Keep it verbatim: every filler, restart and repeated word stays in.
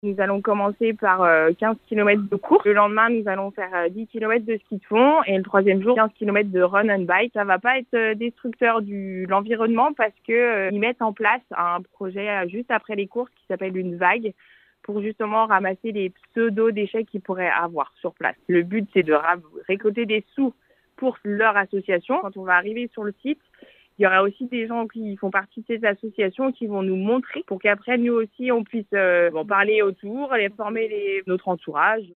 Nous allons commencer par euh, quinze kilomètres de course. Le lendemain, nous allons faire euh, dix kilomètres de ski de fond. Et le troisième jour, quinze kilomètres de run and bike. Ça va pas être euh, destructeur de l'environnement parce que euh, ils mettent en place un projet euh, juste après les courses qui s'appelle une vague pour justement ramasser les pseudo-déchets qu'ils pourraient avoir sur place. Le but, c'est de ra- récolter des sous pour leur association. Quand on va arriver sur le site, il y aura aussi des gens qui font partie de ces associations qui vont nous montrer pour qu'après, nous aussi, on puisse euh, en parler autour et former les, notre entourage.